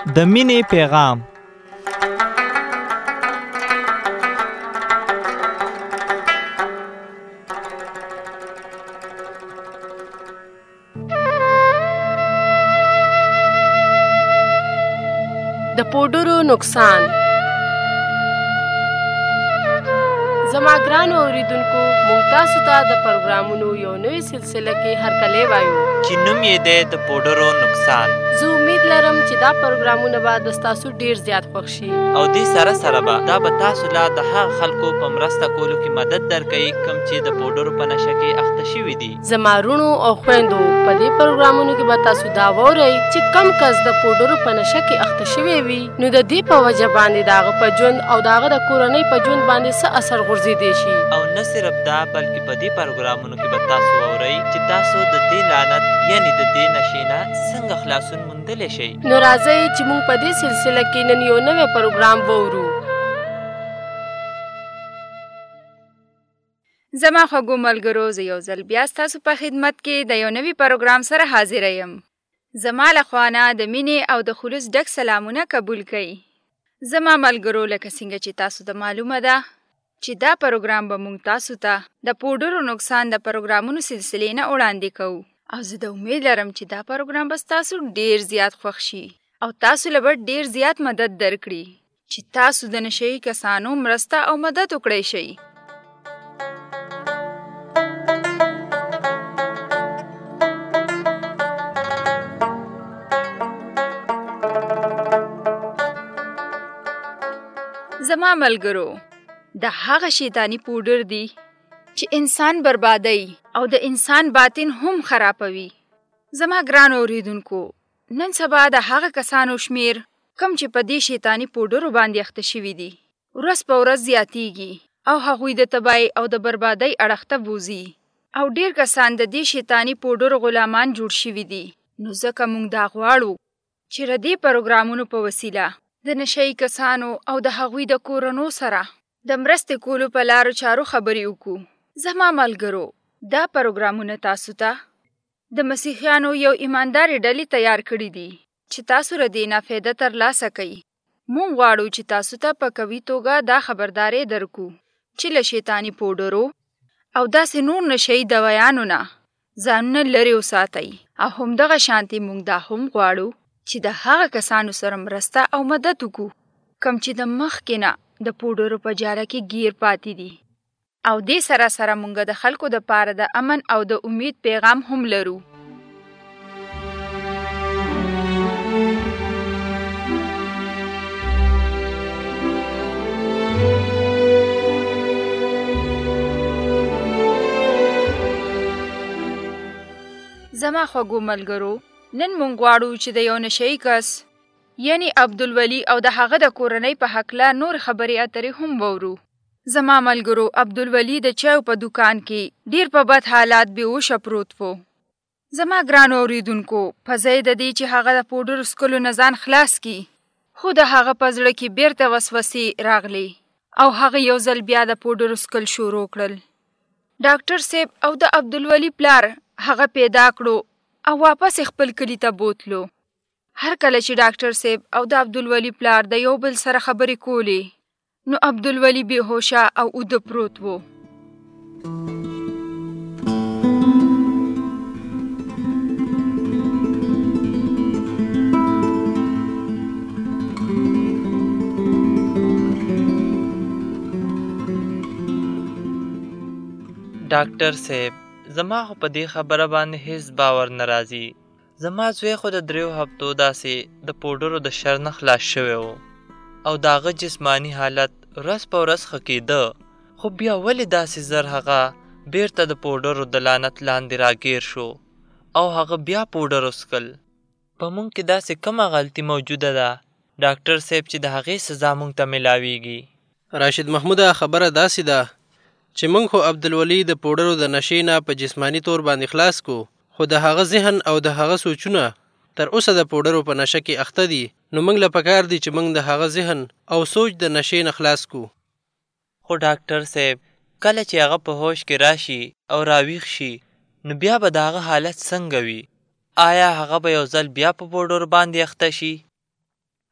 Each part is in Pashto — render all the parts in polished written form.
د مینې پیغام. د پوډرو نقصان. زما ګرانو اوریدونکو، موږ تاسو ته د پروګرامونو یو نوې سلسله کې هرکلی وایو چې نوم یې دی د پوډرو نقصان. زه امید لرم چې دا پروګرامونه به د ستاسو ډیر زیات خوښ شي، او دې سره سره به دا به تاسو لا د هغه خلکو په مرسته کولو کې مدد درکوي کوم چې د پوډرو په نشه کې اخته شوي دي. زما وروڼو او خویندو، په دې پروګرامونو کې به تاسو دا واورئ چې کم کس د پوډرو په نشه کې اخته شوی وي، نو د دې په وجه باندې د هغه په ژوند او د هغه د کورنۍ په ژوند باندې څه اثر غورځېدی شي. او نه صرف دا، بلکې په دې پروګرامونو کې به تاسو واورئ چې تاسو د دې لعنت یعنی د دې نشې نه څنګه خلاصون موندلی شئ. نو راځئ چې موږ په دې سلسله کې نن یو نوی پروګرام واورو. زما خوږو ملګرو، زه یو ځل بیا ستاسو په خدمت کې د یو نوي پروګرام سره حاضر یم. زما له خوا نه د مینې او د خلوص ډک سلامونه قبول کړئ. زما ملګرو، لکه څنګه چې تاسو ته معلومه ده چې دا پروګرام به موږ تاسو ته د پوډرو نقصان د پروګرامونو سلسلې نه وړاندې کوو، او زه د امید لرم چې دا پروګرام به تاسو ډیر زیات خوښ شي او تاسو له به ډیر زیات مدد درکړي چې تاسو د نشهیي کسانو مرسته او مدد وکړئ شئ. زما ملګرو، د هغه شیطانی پوډر دی چې انسان بربادوي او د انسان باطن هم خرابوي. زما ګران اوریدونکو، نن سبا د هغه کسانو شمیر کم چې په دې شیطانی پوډرو باندې اخته شوي دي ورځ په ورځ زیاتیږي او هغوی د تباهۍ او د بربادۍ اړخ ته بوځي، او ډیر کسان د دې شیطانی پوډرو غلامان جوړ شوي دي. نو ځکه موږ دا غواړو چې د دې پروګرامونو په وسیله د نشهیي کسانو او د هغوی د کورنو سره د مرستې کولو په لارو چارو خبرې وکړو. زما ملګرو، دا پروګرامونه تاسو ته د مسیحیانو یو ایماندارې ډلې تیار کړي دي چې تاسو له دې نه فایده ترلاسه کړئ. موږ غواړو چې تاسو ته په قوي توګه دا خبرداری درکو چې له شیطانی پوډرو او داسې نور نشهیي دوايانو نه ځانونه لرې وساتئ. او همدغه شانتې موږ دا هم غواړو چې د هغه کسانو سره مرسته او مدد وکړو کوم چې د مخکې نه د پوډرو په جاله کې گیر پاتې دي. او دې سره سره مونږ د خلکو د پاره د امن او د امید پیغام هم لرو. زما خوږو ملګرو، نن مونږ غواړو چې د یو نشهیي کس یعنی عبدالولي او د هغه د کورنۍ په هکله نور خبرې اترې هم وورو. زما ملګرو، عبدالولي د چایو په دکان کې ډیر په بد حالات بېهوشه پروت و. زما ګرانو اوریدونکو، په ځای د دې چې هغه د پوډرو څښلو نه ځان خلاص کړي، خو د هغه په زړه کې بیرته وسوسې راغلې او هغه یو ځل بیا د پوډرو څښل شروع کړل. ډاکټر صاحب او د عبدالولي پلار هغه پیدا کړو او واپس خپل کلي ته بوتلو. هر کله چې ډاکټر صاحب او د عبدالولي پلار د یو بل سره خبرې کولې، نو عبدالولي بېهوشه او اوده پروت و. ډاکټر صاحب، زما خو په دې خبره باندې هیڅ باور نه راځي. زما زوی خو د 3 هفتو داسې د پوډرو د شر نه خلاص شوی و او د هغه جسمانی حالت ورځ په ورځ ښه کېده، خو بیا ولې داسې زر هغه بیرته د پوډرو د لعنت لاندې راګیر شو او هغه بیا پوډر وڅښل؟ په موږ کې داسې کومه غلطي موجوده ده ډاکټر صاحب چې د هغې سزا موږ ته میلاویږي؟ راشد محموده، خبره داسې ده چې موږ خو عبدالولي د پوډرو د نشې نه په جسمانی طور باندې خلاص کو، خو د هغه ذهن او د هغه سوچونه تر اوسه د پوډرو په نشه کې اخته دي. نو موږ له پکار دي چې موږ د هغه ذهن او سوچ د نشې نه خلاص کو. خو ډاکټر صاحب، کله چې هغه په هوش کې راشي او راویښ شي، نو بیا به د هغه حالت څنګه وي؟ آیا هغه به یو ځل بیا په پوډرو باندې اخته شي؟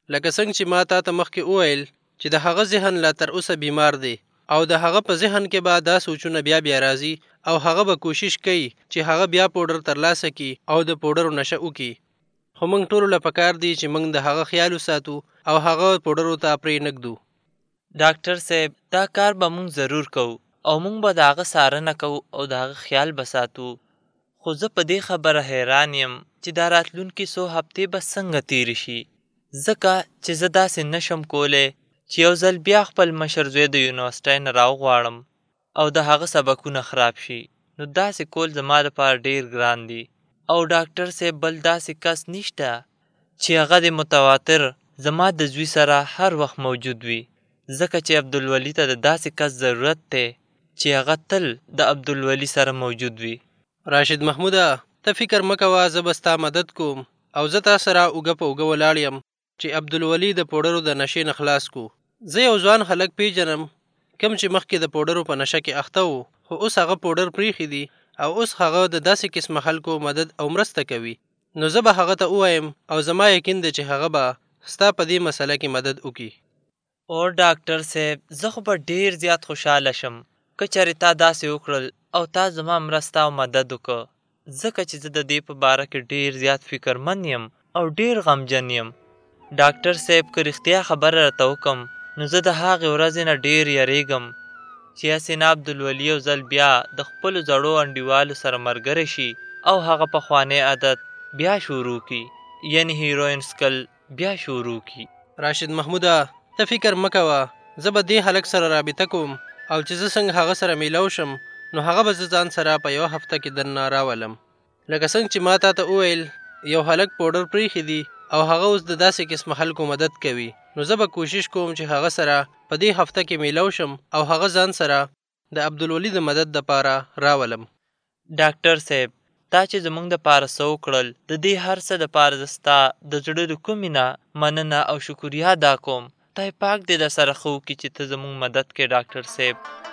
لکه څنګه چې ما تا ته مخکې وویل چې د هغه ذهن لا تر اوسه بیمار دی او د هغه په ذهن کې به دا سوچونه بیا بیا راځي او هغه به کوشش کوي چې هغه بیا پوډر ترلاسه کړي او د پوډرو نشه وکړي. خو موږ ټولو له پکار دی چې موږ د هغه خیال وساتو او هغه پوډرو ته پرې نږدو. ډاکټر صاحب دا کار به مونږ ضرور کوو او مونږ به د هغه څارنه کوو او د هغه خیال به ساتو. خو زه په دې خبره حیران یم چې دا راتلونکي څو هفتې به څنګه تېرې شي، ځکه چې زه داسې نشم کولی چې یو ځل بیا خپل مشر زوی د یونیورسټۍ نه راوغواړم او د هغه سبقونه خراب شي. نو داسې کول زما لپاره ډېر ګران دي او ډاکټر صاحب بل داسې کس نشته چې هغه د متواتر زما د زوی سره هر وخت موجود وي، ځکه چې عبدالولي ته د داسې کس ضرورت دی چې هغه تل د عبدالولي سره موجود وي. راشد محموده ته فکر مه کوه، زه به ستا مدد کوم او زه تا سره اوږه په اوږه ولاړ یم چې عبدالولي د پوډرو د نشې نه خلاص کو. زه یو ځوان هلک پیژنم کوم چې مخکې د پوډرو په نشه کې اخته و، خو اوس هغه پوډر پریښي دي او اوس هغه د داسې قسمه خلکو مدد او مرسته کوي. نو زه به هغه ته ووایم او زما یقین دی چې هغه به ستا په دې مسله کې مدد وکړي. او ډاکټر صاحب زه خو به ډېر زیات خوشحاله شم که چېرې تا داسې وکړل او تا زما مرسته او مدد وکړه، ځکه چې زه د دې په باره کې ډېر زیات فکرمند یم او ډېر غمجن یم. ډاکټر صاحب که رښتیا خبره راته وکړم نو زه د هغې ورځې نه ډېر یریږم چې هسې نه عبدالولي یو ځل بیا د خپلو زړو انډیوالو سره ملګری شي او هغه پخوانی عادت بیا شروع کړي، یعنې هیروین څکل بیا شروع کړي. راشد محموده ته فکر مه کوه، زه به دې هلک سره رابطه کوم او چې زه څنګه هغه سره میلاو شم نو هغه به زه ځان سره په یوه هفته کې درنه راولم. لکه څنګه چې ما تا ته وویل یو هلک پوډر پریښي دي او هغه اوس د داسې قسمه خلکو مدد کوي، نو زه به کوشش کوم چې هغه سره په دې هفته کې میلاو شم او هغه ځان سره د عبدالولي د مدد دپاره راولم. ډاکټر صاحب تا چې زموږ دپاره څه وکړل د دې هر څه دپاره زه ستا د زړه د کومې نه مننه او شکریا ادا کوم. خدای پاک دې در سره ښه وکړي چې ته زموږ مدد کې ډاکټر صاحب.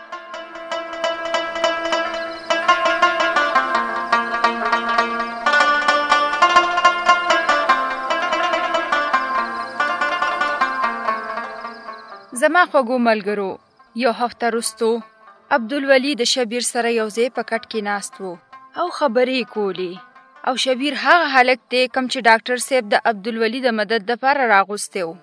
زما خوږو ملګرو، یو هفته وروستو عبدالولي د شبیر سره یو ځای په کټ کې ناست و او خبرې یې کولې او شبیر هغه هلک دی کوم چې ډاکټر صاحب د عبدالولي د مدد دپاره راغوستی و.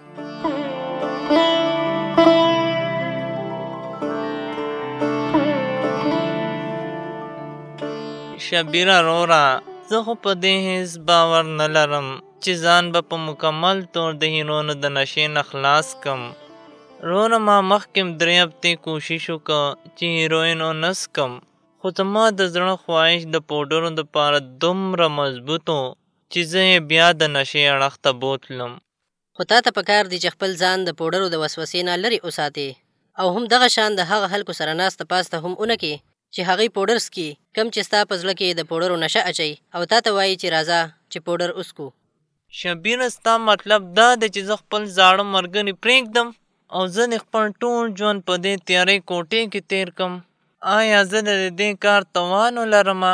شبیره روره زه خو په دې هیڅ باور نه لرم چې ځان به په مکمل طور د هیروینو د نشې نه خلاص کم. روره ما مخکې 3 هفتې کوشش وکړه چې هیروین ونه څکم، خو زما د زړه خواهش د پوډرو دپاره دومره مضبوط و چې زه یې بیا د نشې اړخ ته بوتلم. خو تا ته پکار دی چې خپل ځان د پوډرو د وسوسې نه لرې وساتې او هم دغه شان د هغه خلکو سره ناسته پاسته هم ونه کړې چې هغوی پوډر څکي کم چې ستا په زړه کې د پوډرو نشه اچوي او تا ته وایي چې راځه چې پوډر وڅکو. شبیره ستا مطلب دا دی چې زه خپل زاړه ملګري پرېږدم او زه د خپل ټول ژوند په دې تیارې کوټې کې تیر کم؟ آیا زه د دې کار توان ولرم؟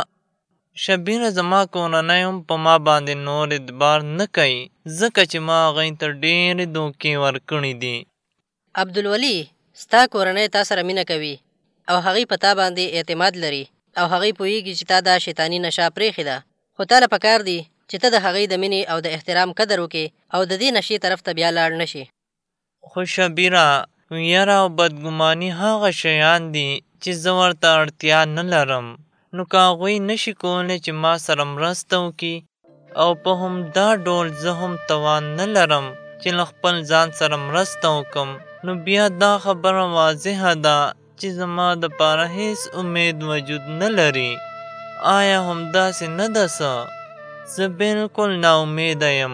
شبیره زما کورنۍ هم په ما باندې نور اعتبار نه کوي ځکه چې ما هغوی ته ډېرې دوکې ورکړې دي. عبدالولي ستا کورنۍ تا سره مینه کوي او هغوی په تا باندې اعتماد لري او هغوی پوهیږي چې تا دا شیطاني نشه پرېښې ده، خو تا له پکار دی چې ته د هغوی د مینې او د احترام قدر وکړې او د دې نشې طرف ته بیا لاړ نه شي. خو شبیره ویره او بدګماني هغه شیان دي چې زه ورته اړتیا نه لرم، نو که هغوی نشي کولی چې ما سره مرسته وکړي او په همدا ډول زه هم توان نه لرم چې له خپل ځان سره مرسته وکړم، نو بیا دا خبره واضحه ده چې زما دپاره هیڅ امید وجود نه لري. آیا همداسې نه ده څه؟ زه بلکل ناامیده یم،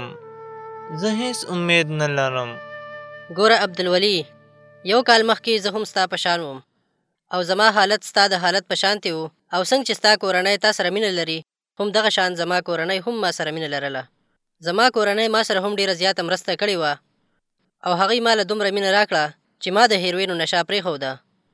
زه هیڅ امید نه لرم. ګوره عبدالولي، 1 کال مخکې زه هم ستا په شان وم او زما حالت ستا د حالت په شانتې و او څنګه چې ستا کورنۍ تا سره مینه لري هم دغه شان زما کورنۍ هم ما سره مینه لرله. زما کورنۍ ما سره هم ډېره زیاته مرسته کړې وه او هغوی ما له دومره مینه راکړه چې ما د هیروینو نشه پرېښوده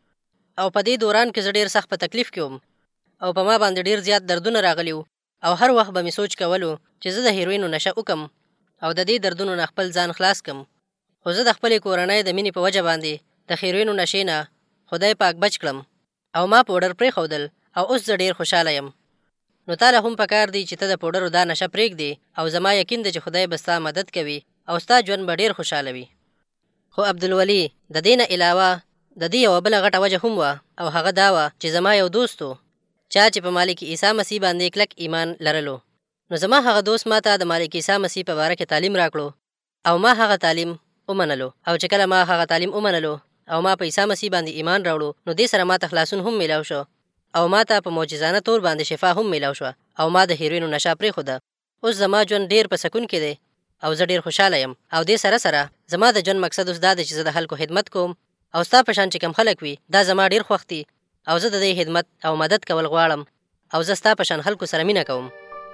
او په دې دوران کې زه ډېر سخت په تکلیف کې وم او په ما باندې ډېر زیات دردونه راغلي وو او هر وخت به مې سوچ کولو چې زه د هیروینو نشه وکم او د دې دردونو نه خپل ځان خلاص کم، خو زه د خپلې کورنۍ د مینې په وجه باندې د هیروینو نشې نه خدای پاک بچ کړم او ما پوډر پرېښودل او اوس زه ډېر خوشحاله یم. نو تا له هم پکار دی چې ته د پوډرو دا نشه پرېږدې او زما یقین دی چې خدای به ستا مدد کوي او ستا ژوند به ډېر خوشحاله وي. خو عبدالولي د دې نه علاوه د دې یوه بله غټه وجه هم وه او هغه دا وه چې زما یو دوست و چا چې په مالک عیسی مسیح باندې کلک ایمان لرلو. نو زما هغه دوست ما ته د مالک عیسی مسیح په باره کې تعلیم راکړو او ما هغه تعلیم ومنلو او چې کله ما هغه تعلیم ومنلو او ما په عیسی مسیح باندې ایمان راوړو نو دې سره ما ته خلاصون هم میلاو شو او ما ته په معجزانه طور باندې شفا هم میلاو شوه او ما د هیروینو نشه پرېښوده. اوس زما ژوند ډېر په سکون کې دی او زه ډېر خوشحاله یم او دې سره سره زما د ژوند مقصد اوس دا دی چې زه د خلکو خدمت کوم او ستا په شان چې کوم خلک وي دا زما ډېر خوښ دي او زه د دې خدمت او مدد کول غواړم او زه ستا په شان خلکو سره مینه کوم.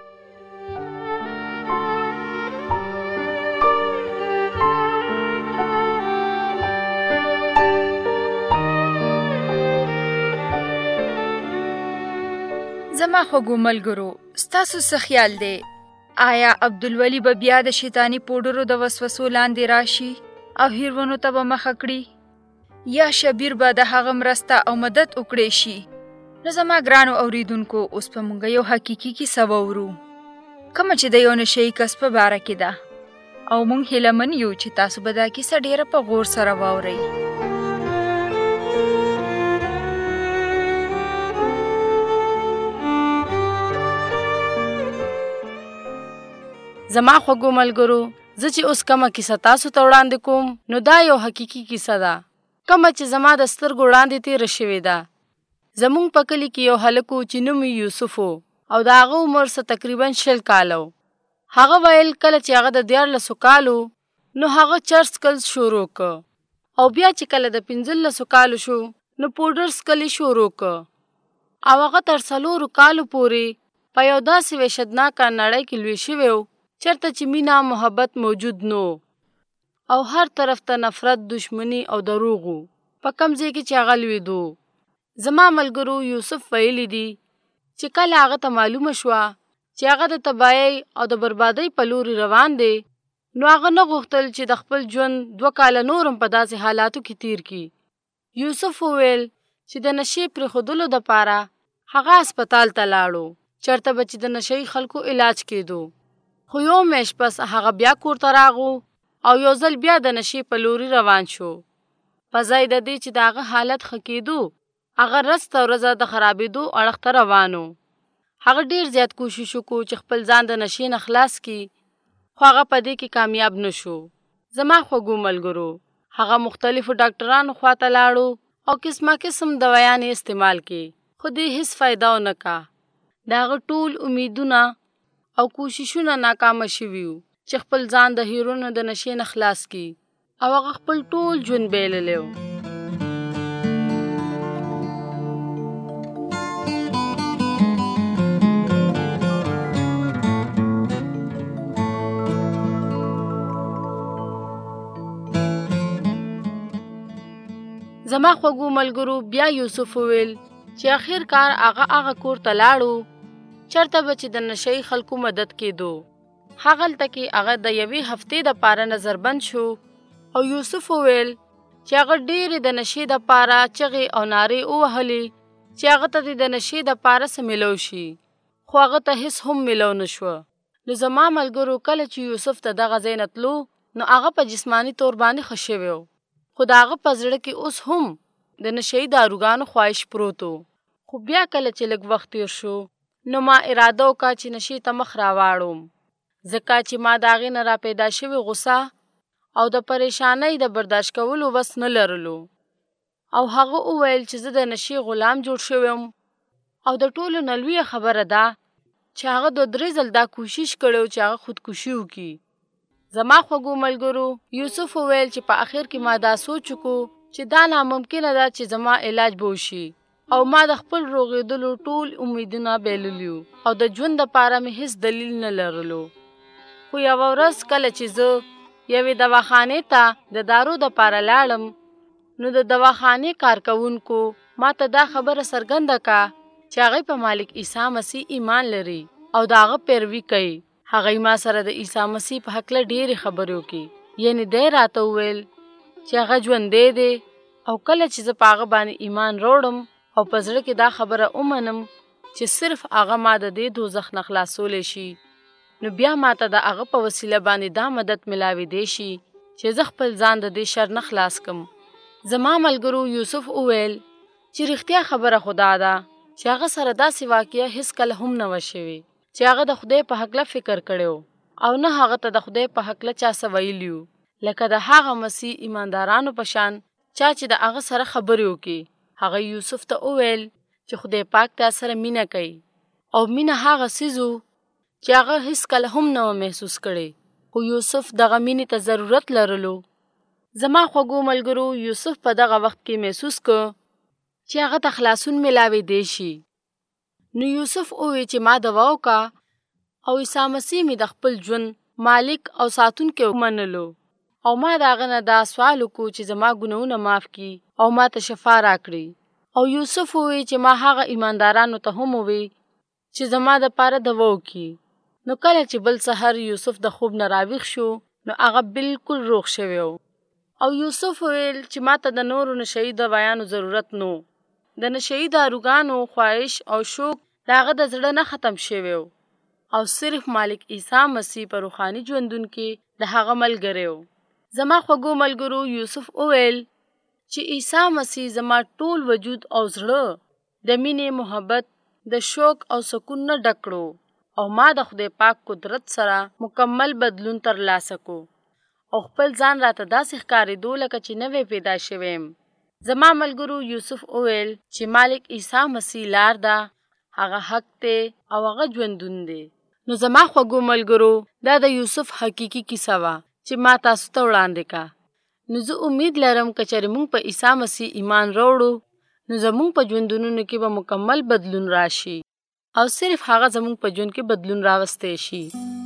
زما خوږو ملګرو ستاسو څه خیال دی؟ آیا عبدالولي به بیا د شیطاني پوډرو د وسوسو لاندې راشي او هیروینو ته به مخه کړي یا شبیر به د هغه مرسته او مدد وکړی شي؟ نو زما ګرانو اوریدونکو اوس به موږ یو حقیقي کیسه واورو کومه چې د یو نشهیي کس په باره کې ده او موږ هیله من یو چې تاسو به دا کیسه ډیره په غور سره واورئ. زما خوږو ملګرو زه چې اوس کومه کیسه تاسو ته وړاندې کوم نو دا یو حقیقي کیسه ده کومه چې زما د سترګو وړاندې تېره شوې ده. زموږ په کلي کې یو هلک و چې نوم یې یوسف و او د هغه عمر څه تقریبا 20 کاله و. هغه ویل کله چې هغه د 14 کالو نو هغه چرس څکل شروع که او بیا چې کله د 15 کالو شو نو پوډر څکل شروع که او هغه تر 4 کالو پورې په یو داسې وحشتناکه نړۍ کې لوی شوی و چرته چې مینا محبت موجود نو او هر طرف ته نفرت دشمنی او دروغ و په کوم ځای کې چې هغه لویدو. زما ملګرو یوسف ویلی دي چې کله هغه ته معلومه شوه چې هغه د تباهۍ او د بربادۍ په لوري روان دی نو هغه نه غوښتل چې د خپل ژوند 2 کاله نورم په داسې حالاتو کې تیر کړي. یوسف وویل چې د نشې پرېښودلو دپاره هغه هسپتال ته لاړو چېرته به چې د نشهیي خلکو علاج کېدو. خو یو میاشت پس هغه بیا کور ته راغو او یو ځل بیا د نشې په لوري روان شو. په ځای د دې چې د هغه حالت ښه کېدو هغه ورځ ته ورځه د خرابېدو اړخ ته روان و. هغه ډېر زیات کوشش وکړو چې خپل ځان د نشې نه خلاص کړي خو هغه په دې کې کامیاب نه شو. زما خوږو ملګرو هغه مختلفو ډاکټرانو خوا ته لاړو او قسمه قسم دوایانې استعمال کړي خو دې هېڅ فایده ونه کا. د هغه ټول امیدونه او کوششونه ناکامه شوي وو چې خپل ځان د هیروینو د نشې نه خلاص کړي او هغه خپل ټول ژوند بایللی و. زما خوږو ملګرو بیا یوسف وویل چې اخر کار هغه کور ته لاړو چرته به چې د نشهیي خلکو مدد کېدو. هغلته کې هغه د 1 هفتې دپاره نظربند شو او یوسف وویل چې هغه ډېرې د نشې دپاره چغې او نارې ووهلې چې هغه ته د نشې دپاره څه میلو شي خو هغه ته هېڅ هم میلو نه شوه. نو زما ملګرو کله چې یوسف ته دغه ځای نه تلو نو هغه په جسماني طور باندې ښه شوی و خو د هغه په زړه کې اوس هم د نشهیي داروګانو خواهش پروت و. خو بیا کله چې لږ وخت تېر شو نو ما اراده وکړه چې نشې ته مخ راواړم ځکه چې ما د هغې نه راپیدا شوې غوسه او د پریشانۍ د برداشت کولو وس نه لرلو او هغه وویل چې زه د نشې غلام جوړ شوی یم او د ټولو نه لویه خبره ده چې هغه 2-3 ځل دا کوشش کړی چې هغه خودکشي وکړي. زما خوږو ملګرو یوسف وویل چې په اخر کې ما دا سوچ وکړو چې دا ناممکنه ده چې زما علاج به وشي او ما د خپل روغېدلو ټول امیدونه بایللي او د ژوند دپاره مې هېڅ دلیل نه لرلو. خو یوه ورځ کله چې زه یوې دواخانې ته د دارو دپاره لاړم نو د دواخانې کارکوونکو ما ته دا خبره څرګنده کړه چې هغوی په مالک عیسی مسیح ایمان لري او د هغه پیروي کوي. هغوی ما سره د عیسی مسیح په هکله ډېرې خبرې وکړې یعنی دی راته وویل چې هغه ژوندی دی او کله چې زه په هغه باندې ایمان راوړم او په زړه کې دا خبره ومنم چې صرف هغه ما د دې دوزخ نه خلاصولی شي، نو بیا ماته د هغه په وسیله باندې دا مدد ملاوېدی شي چې زه خپل ځان د دې شر نه خلاص کم. زما ملګرو یوسف وویل چې رښتیا خبره خدا ده چې هغه سره داسې واقعه هیڅکله هم نه وه شوې چې هغه د خدای په هکله فکر کړی او نه هغه ته د خدای په هکله چا څه ویلي وو، لکه د هغه مسیح ایماندارانو په شان چا چې د هغه سره خبرې وکړي. هغه یوسف ته وویل چې خدای پاک تا سره مینه کوي او مینه هغه څیز و چې هغه هیڅکله هم نه و محسوس کړی، خو یوسف دغه مینې ته ضرورت لرلو. زما خوږو ملګرو یوسف په دغه وخت کې محسوس کړ چې هغه ته خلاصون ملاوېدی شي. نو یوسف ووی چې ما دعا وکړه او عیسی مسیح مې د خپل ژوند مالک او ساتونکی ومنلو او ما د هغه نه دا سوال وکړو چې زما ګناهونه معاف کړي او ما ته شفا راکړي. او یوسف ووی چې ما هغه ایماندارانو ته هم ووی چې زما دپاره دعا وکړي. نو کله چې بل سحر یوسف د خوب نه راویښ شو نو هغه بالکل روغ شوی و. او یوسف ویل چې ما ته د نورو نشهیي دوایانو ضرورت نو، د نشهیي داروګانو خواهش او شوق د هغه د زړه نه ختم شوی و او صرف مالک عیسی مسیح په روحاني ژوندون کې د هغه ملګری و. زما خوږو ملګرو یوسف وویل چې عیسی مسیح زما ټول وجود او زړه د مینې، محبت، د شوق او سکون نه ډک کړو او ما د خدای پاک قدرت سره مکمل بدلون ترلاسه کو او خپل ځان راته داسې ښکارېدو لکه چې نوی پیدا شوی یم. زما ملګرو یوسف وویل چې مالک عیسی مسیح لار ده، هغه حق دی او هغه ژوندون دی. نو زما خوږو ملګرو دا د یوسف حقیقي کیسه وه چې ما تاسو ته وړاندې کا. نو زه امید لرم که چېرې موږ په عیسی مسیح ایمان راوړو نو زموږ په ژوندونونو کې به مکمل بدلون راشي او صرف هغه زموږ په ژوند کې بدلون راوستی شي.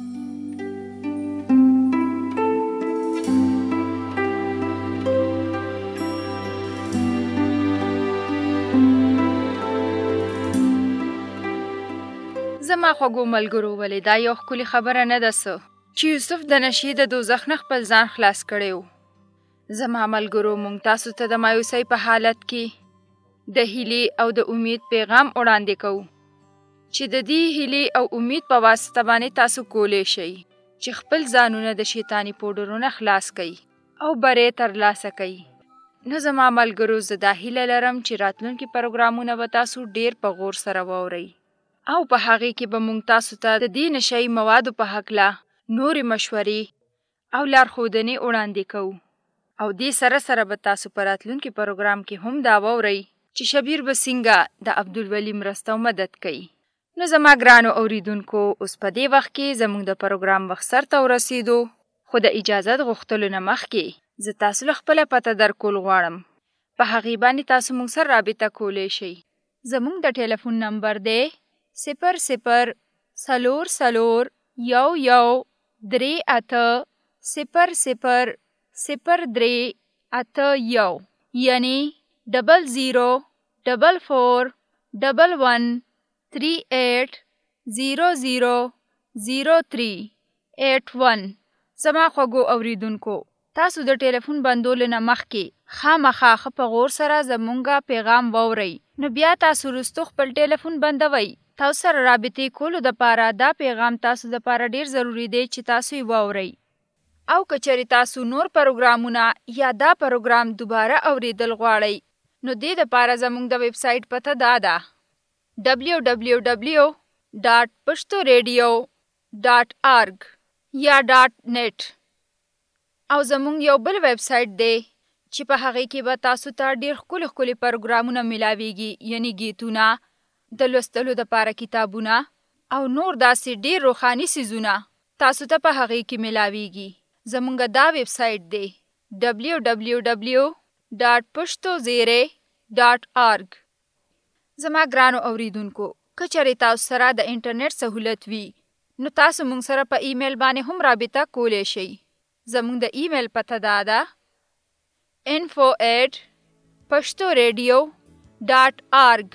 زما خوږو ملګرو ولې دا یو ښکلې خبره نه ده څه چې یوسف د نشې د دوزخ نه خپل ځان خلاص کړی و. زما ملګرو موږ تاسو ته د مایوسۍ په حالت کې د هیلې او د امید پیغام وړاندې کوو چې د دې هیلې او امید په واسطه باندې تاسو کولی شئ چې خپل ځانونه د شیطاني پوډرونه خلاص کړئ او بری ترلاسه کړئ. نو زما ملګرو زه دا هیله لرم چې راتلونکي پروګرامونه به تاسو ډیر په غور سره واورئ او په هغې کې به موږ تاسو ته د دې نشهیي موادو په هکله نورې مشورې او لارښودنې وړاندې کوو او دې سره سره به تاسو په راتلونکي پروګرام کې هم دا واورئ چې شبیر به څنګه د عبدالولي مرسته او مدد کوي. نو زما ګرانو اوریدونکو اوس په دې وخت کې زموږ د پروګرام وخت سرته ورسېدو، خو د اجازت غوښتلو نه مخکې زه تاسو له خپله پته درکول غواړم. په هغې باندې تاسو موږ سره رابطه کولی شئ. زموږ د ټلیفون نمبر دی 00-00-38-00-0381 یعنی 00-44-11-38-00-0381. زما خوږو اوریدونکو تاسو د ټلیفون بندولو نه مخکې خامخا ښه په غور سره زمونږه پیغام واورئ. نو بیا تاسو وروستو خپل ټلیفون بندوئ. تاسو سره رابطې کولو دپاره دا پیغام تاسو دپاره ډیر ضروری دی چې تاسو یې واورئ. او که چېرې تاسو نور پروګرامونه یا دا پروګرام دوباره اوریدل غواړئ نو دې دپاره زموږ د ویب سایټ پته دا ده www.pashtoradio.org یا .net. او زموږ یو بل ویب سایټ دی چې په هغې کې به تاسو ته ډېر ښکلي ښکلي پروګرامونه میلاویږي، یعنی گیتونه، د لوستلو دپاره کتابونه او نور داسې ډېر روحاني څیزونه تاسو ته په هغې کې میلاویږي. زموږ دا ویب سایټ دی www.pashtozaire.org. زما ګرانو اوریدونکو که چېرې تاسو سره د انټرنیټ سهولت وي نو تاسو موږ سره په ایمیل باندې هم رابطه کولی شئ. زموږ د ایمیل پته دا ده info@pashtoradio.org.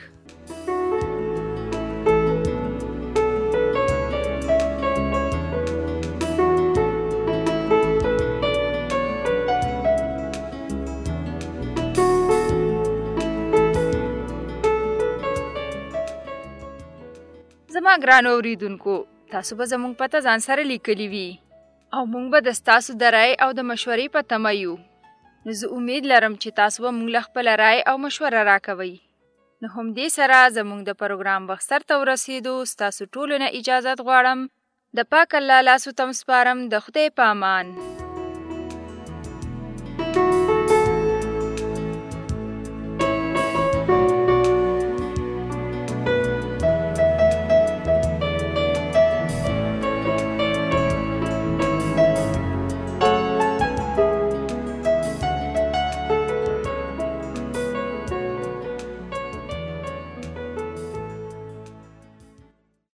زما ګران اوریدونکو تاسو به زموږ پته ځان سره لیکلی وي او موږ به د ستاسو د رای او د مشورې په تمه یو. نو زه امید لرم چې تاسو به موږ له خپله رای او مشوره راکوئ. نو همدې سره زموږ د پروګرام وخت سرته ورسېدو. ستاسو ټولو نه اجازت غواړم. د پاک الله لاسو ته م سپارم. د خدای په امان.